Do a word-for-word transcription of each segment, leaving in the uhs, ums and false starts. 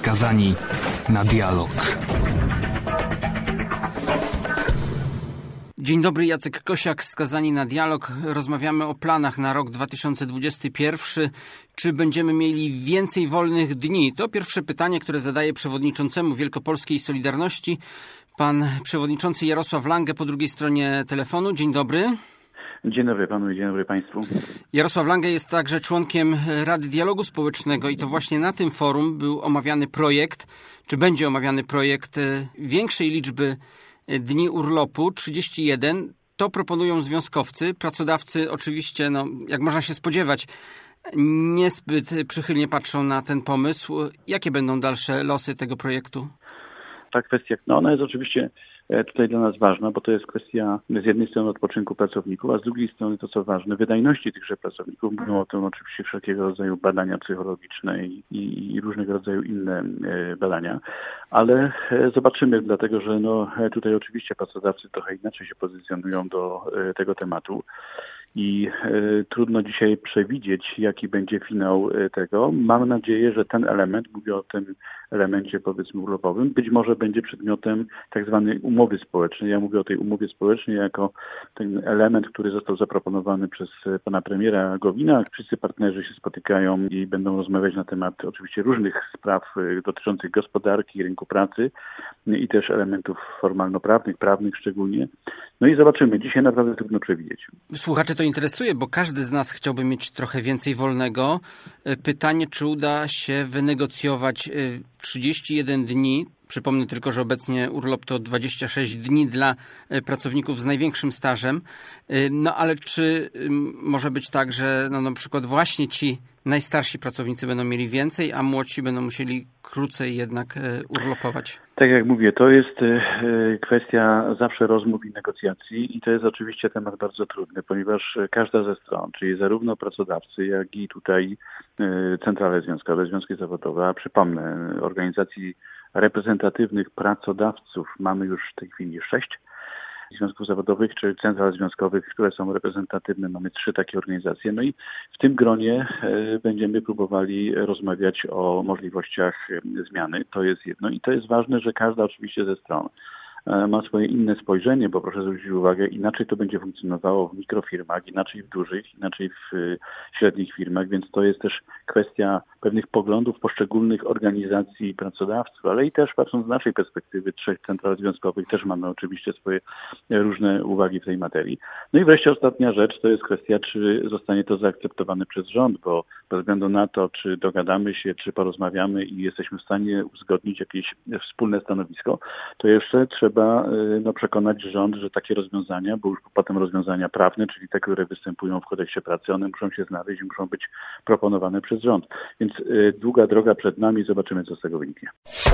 skazani na dialog. Dzień dobry, Jacek Kosiak, Skazani na dialog. Rozmawiamy o planach na rok dwa tysiące dwudziesty pierwszy. Czy będziemy mieli więcej wolnych dni? To pierwsze pytanie, które zadaję przewodniczącemu Wielkopolskiej Solidarności. Pan przewodniczący Jarosław Lange po drugiej stronie telefonu. Dzień dobry. Dzień dobry panu i dzień dobry państwu. Jarosław Lange jest także członkiem Rady Dialogu Społecznego i to właśnie na tym forum był omawiany projekt, czy będzie omawiany projekt większej liczby dni urlopu, trzydzieści jeden. To proponują związkowcy. Pracodawcy oczywiście, no, jak można się spodziewać, niezbyt przychylnie patrzą na ten pomysł. Jakie będą dalsze losy tego projektu? Ta kwestia, no ona jest oczywiście tutaj dla nas ważna, bo to jest kwestia z jednej strony odpoczynku pracowników, a z drugiej strony to, co ważne, wydajności tychże pracowników. Mówią o tym oczywiście wszelkiego rodzaju badania psychologiczne i, i, i różnego rodzaju inne badania, ale zobaczymy, dlatego że no, tutaj oczywiście pracodawcy trochę inaczej się pozycjonują do tego tematu. I y, trudno dzisiaj przewidzieć, jaki będzie finał y, tego. Mam nadzieję, że ten element, mówię o tym elemencie powiedzmy urlopowym, być może będzie przedmiotem tak zwanej umowy społecznej. Ja mówię o tej umowie społecznej jako ten element, który został zaproponowany przez pana premiera Gowina. Wszyscy partnerzy się spotykają i będą rozmawiać na temat oczywiście różnych spraw y, dotyczących gospodarki, rynku pracy y, i też elementów formalno-prawnych, prawnych szczególnie. No i zobaczymy. Dzisiaj naprawdę trudno przewidzieć. Słuchacze to interesuje, bo każdy z nas chciałby mieć trochę więcej wolnego. Pytanie, czy uda się wynegocjować trzydzieści jeden dni. Przypomnę tylko, że obecnie urlop to dwadzieścia sześć dni dla pracowników z największym stażem. No ale czy może być tak, że no, na przykład właśnie ci najstarsi pracownicy będą mieli więcej, a młodsi będą musieli krócej jednak urlopować? Tak jak mówię, to jest kwestia zawsze rozmów i negocjacji i to jest oczywiście temat bardzo trudny, ponieważ każda ze stron, czyli zarówno pracodawcy, jak i tutaj centrale związkowe, związki zawodowe, a przypomnę, organizacji reprezentatywnych pracodawców mamy już w tej chwili sześć związków zawodowych, czy central związkowych, które są reprezentatywne. Mamy trzy takie organizacje. No i w tym gronie będziemy próbowali rozmawiać o możliwościach zmiany. To jest jedno i to jest ważne, że każda oczywiście ze stron ma swoje inne spojrzenie, bo proszę zwrócić uwagę, inaczej to będzie funkcjonowało w mikrofirmach, inaczej w dużych, inaczej w średnich firmach, więc to jest też kwestia pewnych poglądów poszczególnych organizacji pracodawców, ale i też patrząc z naszej perspektywy trzech central związkowych też mamy oczywiście swoje różne uwagi w tej materii. No i wreszcie ostatnia rzecz to jest kwestia, czy zostanie to zaakceptowane przez rząd, bo bez względu na to, czy dogadamy się, czy porozmawiamy i jesteśmy w stanie uzgodnić jakieś wspólne stanowisko, to jeszcze trzeba Trzeba no, przekonać rząd, że takie rozwiązania, bo już potem rozwiązania prawne, czyli te, które występują w kodeksie pracy, one muszą się znaleźć i muszą być proponowane przez rząd. Więc y, długa droga przed nami, zobaczymy, co z tego wyniknie.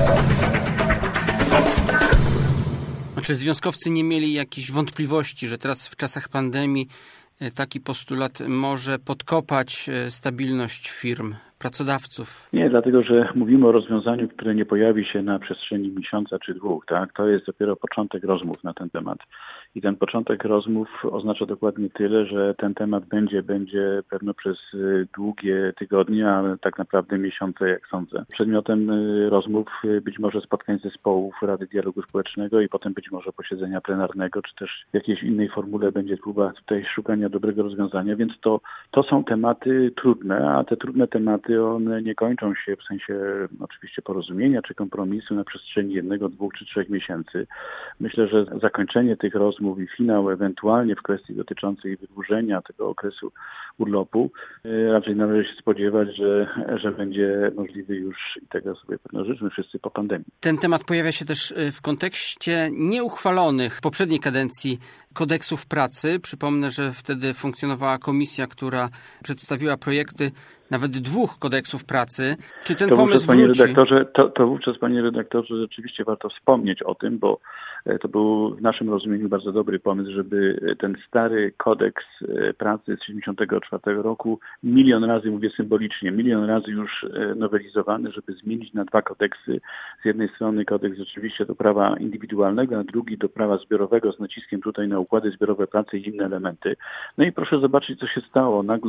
A czy związkowcy nie mieli jakichś wątpliwości, że teraz w czasach pandemii taki postulat może podkopać stabilność firm, pracodawców? Nie, dlatego że mówimy o rozwiązaniu, które nie pojawi się na przestrzeni miesiąca czy dwóch, tak? To jest dopiero początek rozmów na ten temat. I ten początek rozmów oznacza dokładnie tyle, że ten temat będzie, będzie pewno przez długie tygodnie, ale tak naprawdę miesiące, jak sądzę. Przedmiotem rozmów być może spotkań zespołów Rady Dialogu Społecznego i potem być może posiedzenia plenarnego, czy też w jakiejś innej formule będzie próba tutaj szukania dobrego rozwiązania, więc to, to są tematy trudne, a te trudne tematy, one nie kończą się w sensie oczywiście porozumienia czy kompromisu na przestrzeni jednego, dwóch czy trzech miesięcy. Myślę, że zakończenie tych rozmów i finał ewentualnie w kwestii dotyczącej wydłużenia tego okresu urlopu raczej należy się spodziewać, że, że będzie możliwy już i tego sobie pewno życzmy wszyscy po pandemii. Ten temat pojawia się też w kontekście nieuchwalonych w poprzedniej kadencji kodeksów pracy. Przypomnę, że wtedy funkcjonowała komisja, która przedstawiła projekty nawet dwóch kodeksów pracy. Czy ten to pomysł wówczas, wróci? Panie redaktorze, to, to wówczas, panie redaktorze, rzeczywiście warto wspomnieć o tym, bo to był w naszym rozumieniu bardzo dobry pomysł, żeby ten stary kodeks pracy z tysiąc dziewięćset siedemdziesiątego czwartego roku milion razy, mówię symbolicznie, milion razy już nowelizowany, żeby zmienić na dwa kodeksy. Z jednej strony kodeks rzeczywiście do prawa indywidualnego, a drugi do prawa zbiorowego z naciskiem tutaj na układy zbiorowe pracy i inne elementy. No i proszę zobaczyć, co się stało. Nagle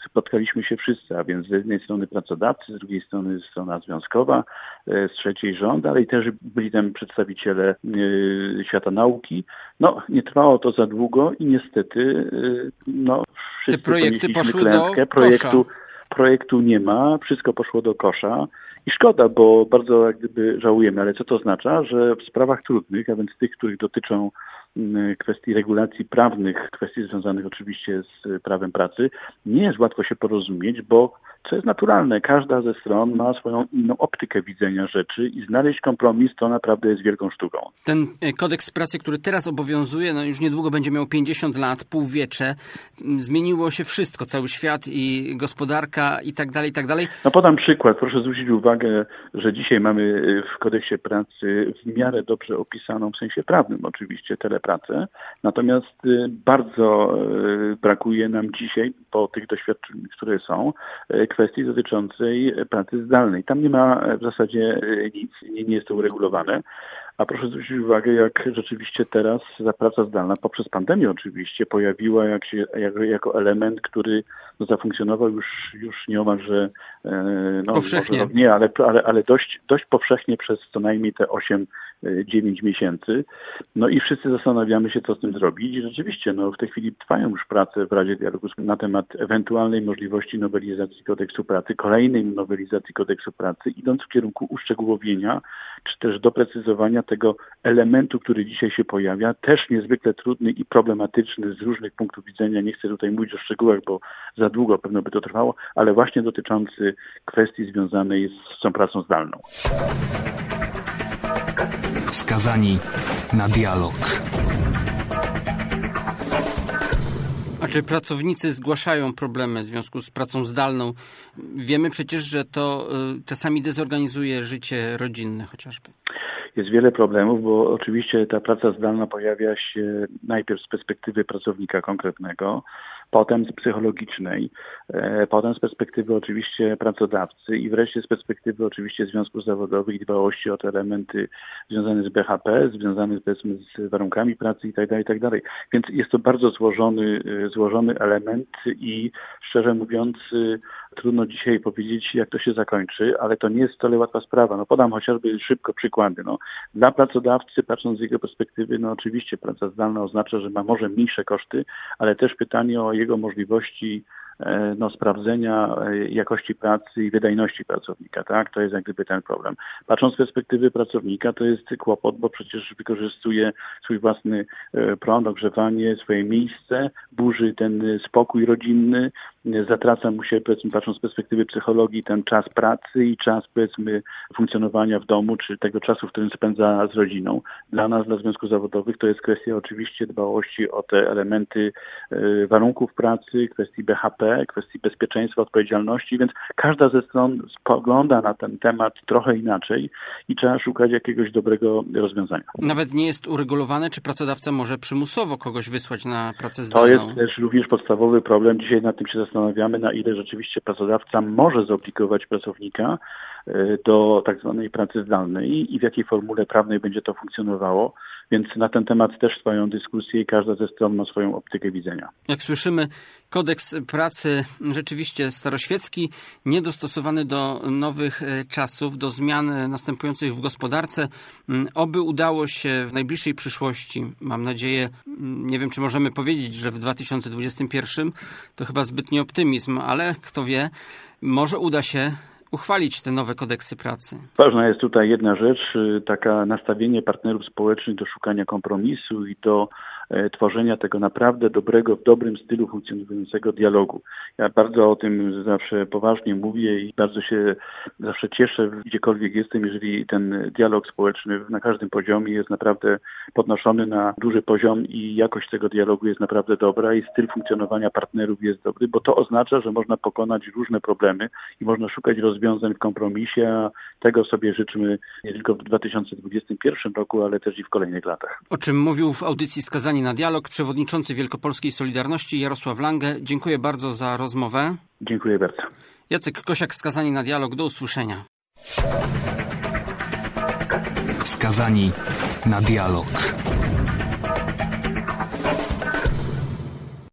spotkaliśmy się wszyscy, a więc z jednej strony pracodawcy, z drugiej strony strona związkowa, z trzeciej rząd, ale i też byli tam przedstawiciele świata nauki. No, nie trwało to za długo i niestety no, wszyscy te projekty poszły klęskę. do projektu, kosza. Projektu nie ma, wszystko poszło do kosza. I szkoda, bo bardzo jak gdyby żałujemy, ale co to oznacza? Że w sprawach trudnych, a więc tych, których dotyczą kwestii regulacji prawnych, kwestii związanych oczywiście z prawem pracy, nie jest łatwo się porozumieć, bo co jest naturalne, każda ze stron ma swoją inną optykę widzenia rzeczy i znaleźć kompromis to naprawdę jest wielką sztuką. Ten kodeks pracy, który teraz obowiązuje, no już niedługo będzie miał pięćdziesiąt lat, półwiecze. Zmieniło się wszystko, cały świat i gospodarka i tak dalej, i tak dalej. No podam przykład. Proszę zwrócić uwagę, że dzisiaj mamy w kodeksie pracy w miarę dobrze opisaną w sensie prawnym oczywiście telepracę, natomiast bardzo brakuje nam dzisiaj po tych doświadczeniach, które są, kwestii dotyczącej pracy zdalnej. Tam nie ma w zasadzie nic, nie, nie jest to uregulowane. A proszę zwrócić uwagę, jak rzeczywiście teraz ta praca zdalna, poprzez pandemię oczywiście, pojawiła jak się, jako, jako element, który no, zafunkcjonował już, już nieomalże no, powszechnie. Może, no, nie, ale, ale, ale dość, dość powszechnie przez co najmniej te osiem dziewięć miesięcy. No i wszyscy zastanawiamy się, co z tym zrobić. I rzeczywiście, no w tej chwili trwają już prace w Radzie Dialogu na temat ewentualnej możliwości nowelizacji kodeksu pracy, kolejnej nowelizacji kodeksu pracy, idąc w kierunku uszczegółowienia, czy też doprecyzowania tego elementu, który dzisiaj się pojawia, też niezwykle trudny i problematyczny z różnych punktów widzenia. Nie chcę tutaj mówić o szczegółach, bo za długo pewno by to trwało, ale właśnie dotyczący kwestii związanej z tą pracą zdalną. Skazani na dialog. A czy pracownicy zgłaszają problemy w związku z pracą zdalną? Wiemy przecież, że to y, czasami dezorganizuje życie rodzinne chociażby. Jest wiele problemów, bo oczywiście ta praca zdalna pojawia się najpierw z perspektywy pracownika konkretnego, potem z psychologicznej, potem z perspektywy oczywiście pracodawcy i wreszcie z perspektywy oczywiście związków zawodowych i dbałości o te elementy związane z B H P, związane powiedzmy z warunkami pracy itd., itd. Więc jest to bardzo złożony, złożony element i szczerze mówiąc trudno dzisiaj powiedzieć, jak to się zakończy, ale to nie jest wcale łatwa sprawa. No podam chociażby szybko przykłady. No, dla pracodawcy, patrząc z jego perspektywy, no oczywiście praca zdalna oznacza, że ma może mniejsze koszty, ale też pytanie o jego możliwości no, sprawdzenia jakości pracy i wydajności pracownika, tak? To jest jak gdyby ten problem. Patrząc z perspektywy pracownika, to jest kłopot, bo przecież wykorzystuje swój własny prąd, ogrzewanie, swoje miejsce, burzy ten spokój rodzinny, zatraca mu się, powiedzmy, patrząc z perspektywy psychologii, ten czas pracy i czas, powiedzmy, funkcjonowania w domu, czy tego czasu, w którym spędza z rodziną. Dla nas, dla związków zawodowych, to jest kwestia oczywiście dbałości o te elementy warunków pracy, kwestii B H P, kwestii bezpieczeństwa, odpowiedzialności, więc każda ze stron spogląda na ten temat trochę inaczej i trzeba szukać jakiegoś dobrego rozwiązania. Nawet nie jest uregulowane, czy pracodawca może przymusowo kogoś wysłać na pracę zdalną? To jest też również podstawowy problem. Dzisiaj nad tym się zastanawiamy, na ile rzeczywiście pracodawca może zobligować pracownika do tak zwanej pracy zdalnej i w jakiej formule prawnej będzie to funkcjonowało. Więc na ten temat też trwają dyskusje i każda ze stron ma swoją optykę widzenia. Jak słyszymy, kodeks pracy rzeczywiście staroświecki, niedostosowany do nowych czasów, do zmian następujących w gospodarce. Oby udało się w najbliższej przyszłości, mam nadzieję, nie wiem, czy możemy powiedzieć, że w dwa tysiące dwudziestym pierwszym, to chyba zbytni optymizm, ale kto wie, może uda się uchwalić te nowe kodeksy pracy. Ważna jest tutaj jedna rzecz, taka nastawienie partnerów społecznych do szukania kompromisu i do tworzenia tego naprawdę dobrego, w dobrym stylu funkcjonującego dialogu. Ja bardzo o tym zawsze poważnie mówię i bardzo się zawsze cieszę, gdziekolwiek jestem, jeżeli ten dialog społeczny na każdym poziomie jest naprawdę podnoszony na duży poziom i jakość tego dialogu jest naprawdę dobra i styl funkcjonowania partnerów jest dobry, bo to oznacza, że można pokonać różne problemy i można szukać rozwiązań w kompromisie, a tego sobie życzmy nie tylko w dwa tysiące dwudziestym pierwszym roku, ale też i w kolejnych latach. O czym mówił w audycji Skazani na dialog przewodniczący Wielkopolskiej Solidarności Jarosław Lange. Dziękuję bardzo za rozmowę. Dziękuję bardzo. Jacek Kosiak, Skazani na dialog. Do usłyszenia. Skazani na dialog.